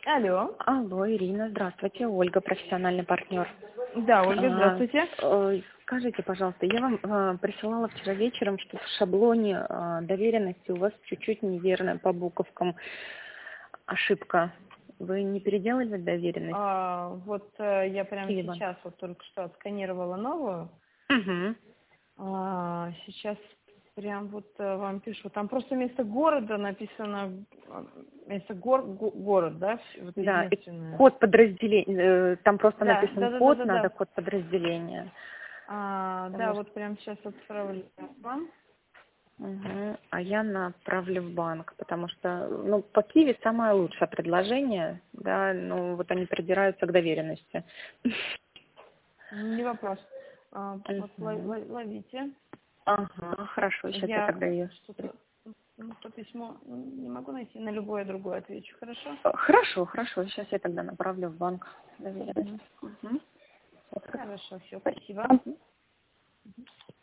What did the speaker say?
Алло. Алло, Ирина, здравствуйте. Ольга, профессиональный партнер. Да, Ольга, здравствуйте. Скажите, пожалуйста, я вам присылала вчера вечером, что в шаблоне доверенности у вас чуть-чуть неверная по буковкам ошибка. Вы не переделали доверенность? Я прямо Спасибо. сейчас вот только что отсканировала новую. Угу. Сейчас прям вам пишу. Там просто вместо города написано город, да? Вот Да, и единственное. код подразделения, там просто Да, написан код, да. надо код подразделения. Да, вот прям сейчас отправлю вам. Угу. А я направлю в банк, потому что, по Киеве самое лучшее предложение, да, вот они придираются к доверенности. Не вопрос. Вот Мгм. ловите. Ага, хорошо, сейчас я Я тогда ее... что-то по письму не могу найти, на любое другое отвечу, хорошо? Хорошо, сейчас я тогда направлю в банк доверенность. Мгм. Угу. Хорошо, все, спасибо. Спасибо.